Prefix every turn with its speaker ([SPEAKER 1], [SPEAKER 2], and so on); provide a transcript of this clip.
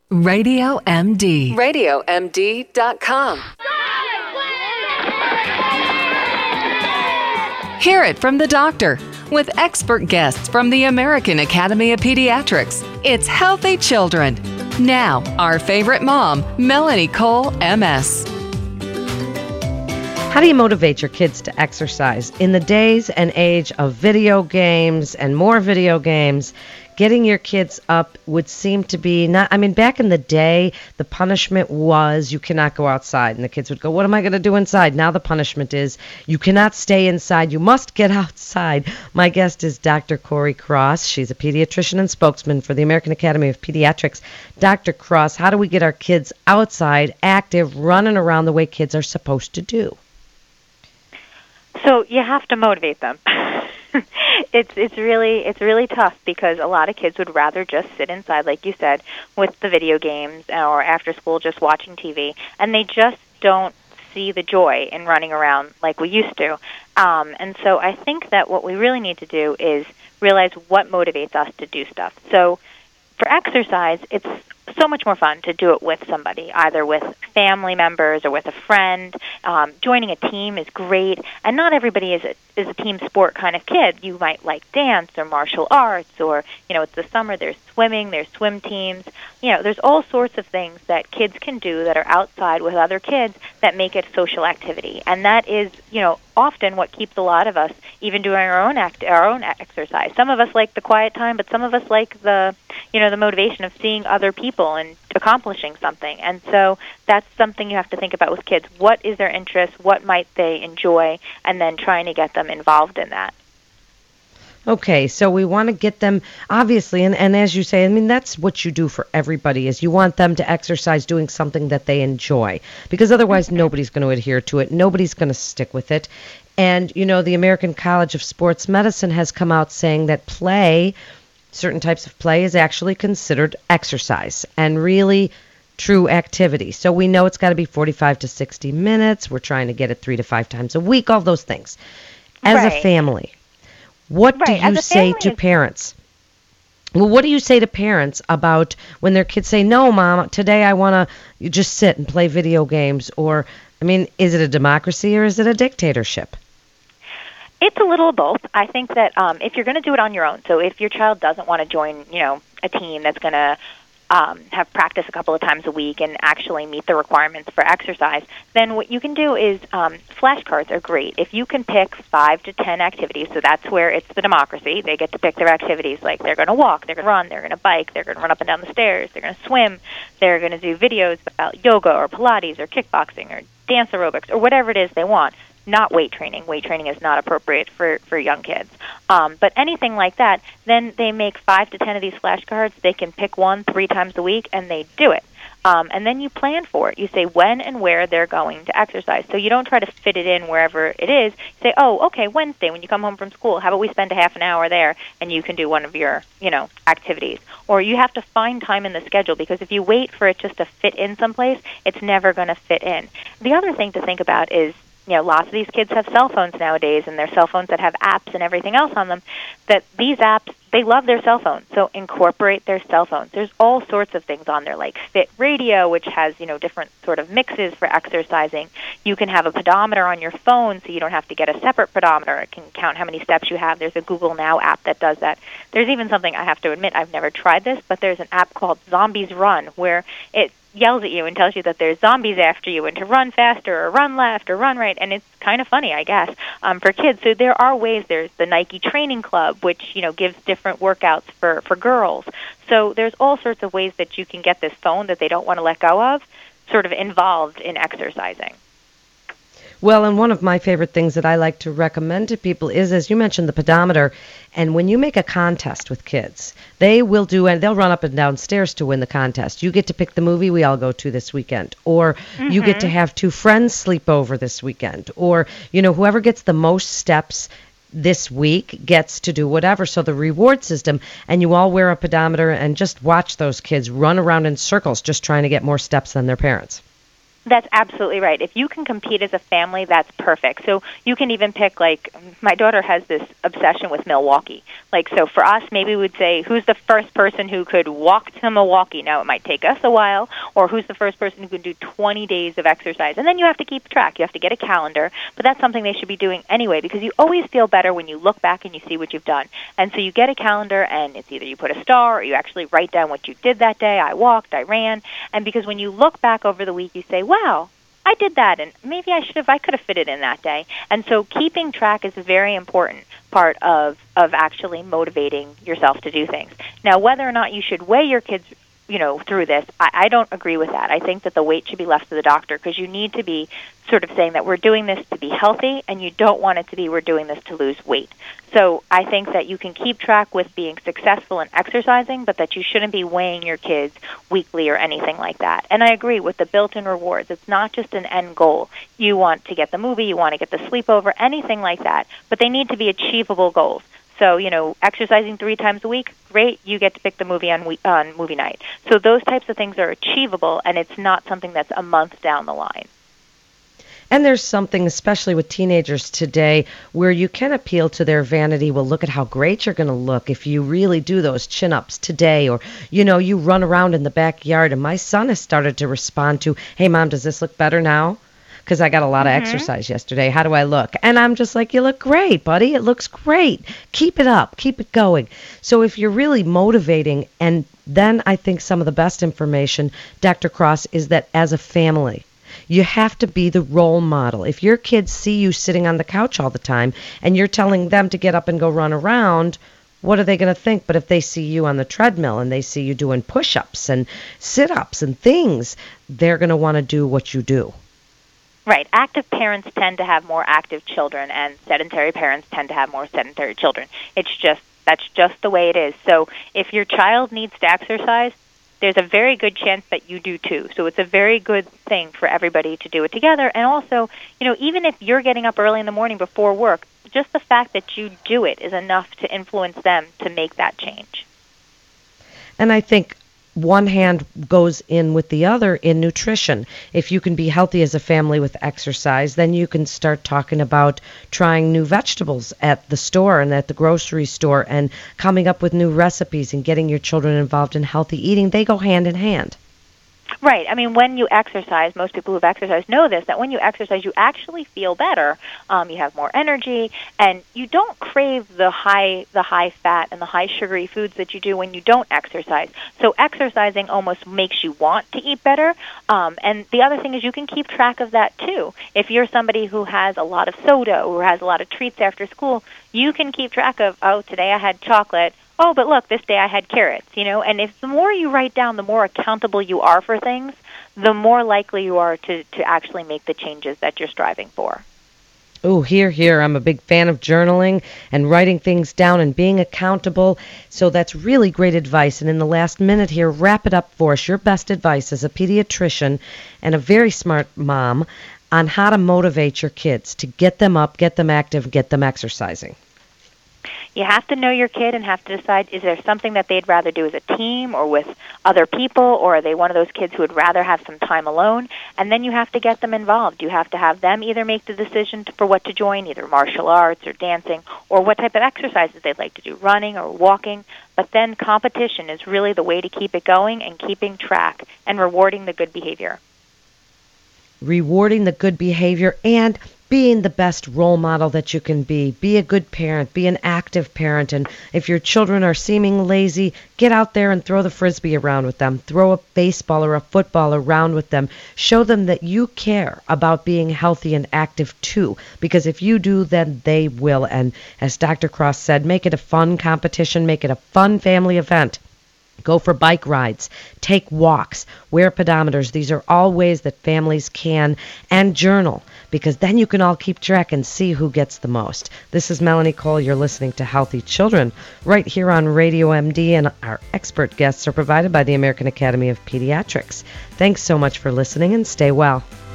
[SPEAKER 1] Radio MD. RadioMD.com. Hear it from the doctor with expert guests from the American Academy of Pediatrics. It's Healthy Children. Now, our favorite mom, Melanie Cole, MS.
[SPEAKER 2] How do you motivate your kids to exercise? In the days and age of video games and more video games, getting your kids up would seem to be back in the day, the punishment was you cannot go outside. And the kids would go, what am I going to do inside? Now the punishment is you cannot stay inside. You must get outside. My guest is Dr. Corey Cross. She's a pediatrician and spokesman for the American Academy of Pediatrics. Dr. Cross, how do we get our kids outside, active, running around the way kids are supposed to do?
[SPEAKER 3] So you have to motivate them. It's really tough because a lot of kids would rather just sit inside, like you said, with the video games or after school just watching TV, and they just don't see the joy in running around like we used to. And so I think that what we really need to do is realize what motivates us to do stuff. So for exercise, it's so much more fun to do it with somebody, either with family members or with a friend. Joining a team is great, and not everybody is a team sport kind of kid. You might like dance or martial arts, or, it's the summer, there's swimming, there's swim teams. There's all sorts of things that kids can do that are outside with other kids that make it social activity. And that is, often what keeps a lot of us even doing our own exercise. Some of us like the quiet time, but some of us like the motivation of seeing other people and accomplishing something. And so that's something you have to think about with kids. What is their interest? What might they enjoy? And then trying to get them involved in that.
[SPEAKER 2] Okay, so we want to get them, obviously, and as you say, that's what you do for everybody, is you want them to exercise doing something that they enjoy, because otherwise nobody's going to adhere to it, nobody's going to stick with it. And, the American College of Sports Medicine has come out saying that certain types of play is actually considered exercise and really true activity. So we know it's got to be 45 to 60 minutes. We're trying to get it 3 to 5 times a week, all those things. As a family, what do you say to parents? Well, what do you say to parents about when their kids say, no, Mom, today I want to just sit and play video games? Or, is it a democracy or is it a dictatorship?
[SPEAKER 3] It's a little of both. I think that if you're going to do it on your own, so if your child doesn't want to join, a team that's going to have practice a couple of times a week and actually meet the requirements for exercise, then what you can do is flashcards are great. If you can pick 5 to 10 activities, so that's where it's the democracy. They get to pick their activities, like they're going to walk, they're going to run, they're going to bike, they're going to run up and down the stairs, they're going to swim, they're going to do videos about yoga or Pilates or kickboxing or dance aerobics or whatever it is they want. Not weight training. Weight training is not appropriate for young kids. But anything like that, then they make 5 to 10 of these flashcards. They can pick one 3 times a week, and they do it. And then you plan for it. You say when and where they're going to exercise. So you don't try to fit it in wherever it is. You say, oh, okay, Wednesday when you come home from school, how about we spend a half an hour there, and you can do one of your, activities. Or you have to find time in the schedule, because if you wait for it just to fit in someplace, it's never going to fit in. The other thing to think about is, lots of these kids have cell phones nowadays, and they're cell phones that have apps and everything else on them, that these apps, they love their cell phones, so incorporate their cell phones. There's all sorts of things on there, like Fit Radio, which has, different sort of mixes for exercising. You can have a pedometer on your phone, so you don't have to get a separate pedometer. It can count how many steps you have. There's a Google Now app that does that. There's even something, I have to admit, I've never tried this, but there's an app called Zombies Run, where it yells at you and tells you that there's zombies after you and to run faster or run left or run right, and it's kind of funny, I guess, for kids. So there are ways. There's the Nike Training Club, which, gives different workouts for girls. So there's all sorts of ways that you can get this phone that they don't want to let go of sort of involved in exercising.
[SPEAKER 2] Well, and one of my favorite things that I like to recommend to people is, as you mentioned, the pedometer. And when you make a contest with kids, they will do, and they'll run up and down stairs to win the contest. You get to pick the movie we all go to this weekend, or you get to have 2 friends sleep over this weekend, or, whoever gets the most steps this week gets to do whatever. So the reward system, and you all wear a pedometer and just watch those kids run around in circles just trying to get more steps than their parents.
[SPEAKER 3] That's absolutely right. If you can compete as a family, that's perfect. So you can even pick, like, my daughter has this obsession with Milwaukee. Like, so for us, maybe we'd say, who's the first person who could walk to Milwaukee? Now, it might take us a while. Or who's the first person who could do 20 days of exercise? And then you have to keep track. You have to get a calendar. But that's something they should be doing anyway, because you always feel better when you look back and you see what you've done. And so you get a calendar, and it's either you put a star or you actually write down what you did that day. I walked, I ran. And because when you look back over the week, you say, wow, I did that, and maybe I could have fit it in that day. And so keeping track is a very important part of actually motivating yourself to do things. Now, whether or not you should weigh your kids, through this, I don't agree with that. I think that the weight should be left to the doctor, because you need to be sort of saying that we're doing this to be healthy, and you don't want it to be we're doing this to lose weight. So I think that you can keep track with being successful in exercising, but that you shouldn't be weighing your kids weekly or anything like that. And I agree with the built-in rewards. It's not just an end goal. You want to get the movie, you want to get the sleepover, anything like that, but they need to be achievable goals. So, exercising 3 times a week, great, you get to pick the movie on movie night. So those types of things are achievable, and it's not something that's a month down the line.
[SPEAKER 2] And there's something, especially with teenagers today, where you can appeal to their vanity. Well, look at how great you're going to look if you really do those chin-ups today. Or, you run around in the backyard. And my son has started to respond to, hey, Mom, does this look better now? Because I got a lot of exercise yesterday. How do I look? And I'm just like, you look great, buddy. It looks great. Keep it up. Keep it going. So if you're really motivating, and then I think some of the best information, Dr. Cross, is that as a family, you have to be the role model. If your kids see you sitting on the couch all the time and you're telling them to get up and go run around, what are they going to think? But if they see you on the treadmill and they see you doing push-ups and sit-ups and things, they're going to want to do what you do.
[SPEAKER 3] Right. Active parents tend to have more active children, and sedentary parents tend to have more sedentary children. That's just the way it is. So if your child needs to exercise, there's a very good chance that you do too. So it's a very good thing for everybody to do it together. And also, even if you're getting up early in the morning before work, just the fact that you do it is enough to influence them to make that change.
[SPEAKER 2] And I think one hand goes in with the other in nutrition. If you can be healthy as a family with exercise, then you can start talking about trying new vegetables at the store and at the grocery store and coming up with new recipes and getting your children involved in healthy eating. They go hand in hand.
[SPEAKER 3] Right. I mean, when you exercise, most people who've exercised know this, that when you exercise, you actually feel better. You have more energy, and you don't crave the high fat and the high sugary foods that you do when you don't exercise. So exercising almost makes you want to eat better. And the other thing is you can keep track of that, too. If you're somebody who has a lot of soda or has a lot of treats after school, you can keep track of, today I had chocolate. Oh, but look, this day I had carrots, And if the more you write down, the more accountable you are for things, the more likely you are to actually make the changes that you're striving for.
[SPEAKER 2] Oh, here. I'm a big fan of journaling and writing things down and being accountable. So that's really great advice. And in the last minute here, wrap it up for us. Your best advice as a pediatrician and a very smart mom on how to motivate your kids to get them up, get them active, get them exercising.
[SPEAKER 3] You have to know your kid and have to decide, is there something that they'd rather do as a team or with other people, or are they one of those kids who would rather have some time alone? And then you have to get them involved. You have to have them either make the decision for what to join, either martial arts or dancing, or what type of exercises they'd like to do, running or walking. But then competition is really the way to keep it going and keeping track and rewarding the good behavior.
[SPEAKER 2] Rewarding the good behavior and being the best role model that you can be. Be a good parent. Be an active parent. And if your children are seeming lazy, get out there and throw the Frisbee around with them. Throw a baseball or a football around with them. Show them that you care about being healthy and active too. Because if you do, then they will. And as Dr. Cross said, make it a fun competition. Make it a fun family event. Go for bike rides, take walks, wear pedometers. These are all ways that families can, and journal, because then you can all keep track and see who gets the most. This is Melanie Cole. You're listening to Healthy Children right here on Radio MD, and our expert guests are provided by the American Academy of Pediatrics. Thanks so much for listening, and stay well.